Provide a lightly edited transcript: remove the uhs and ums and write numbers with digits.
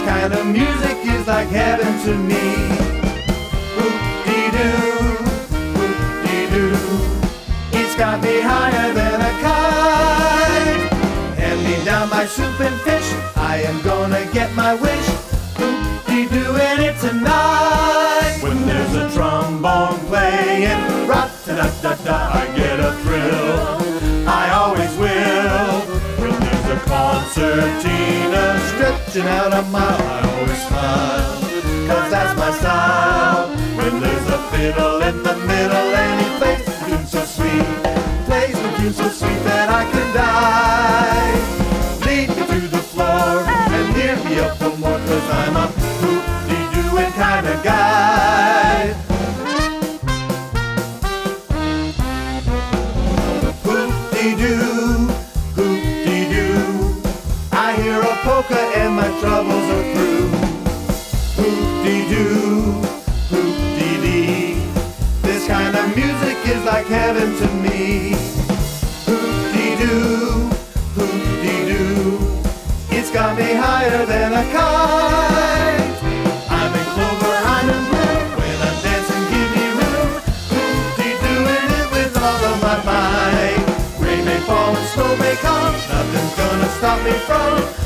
kind of music is like heaven to me. Whoop-dee-doo, whoop-dee-doo. It's got me higher than a kite. Hand me down my soup and fish, I am gonna get my wish. Whoop-dee-dooing it tonight. When there's a trombone playing, rot-da-da-da-da, I get a thrill. I always will. When there's a concertina stretching out a mile, I always smile, 'cause that's my style. When there's a fiddle in the middle and he plays the tune so sweet, plays the tune so sweet that I can die. Lead me to the floor and hear me up for more, 'cause I'm a hoop-dee-dooing kind of guy. Hoop-dee-doo, hoop-dee-doo. I hear a polka and my troubles are through. Hoop-dee-doo, hoop-dee-dee. This kind of music is like heaven to me. Hoop-dee-doo, hoop-dee-doo. It's got me higher than a kite. I'm in clover, I'm in bloom. When I'm dancing, give me room. Hoop-dee-dooing it with all of my might. Rain may fall and snow may come, nothing's gonna stop me from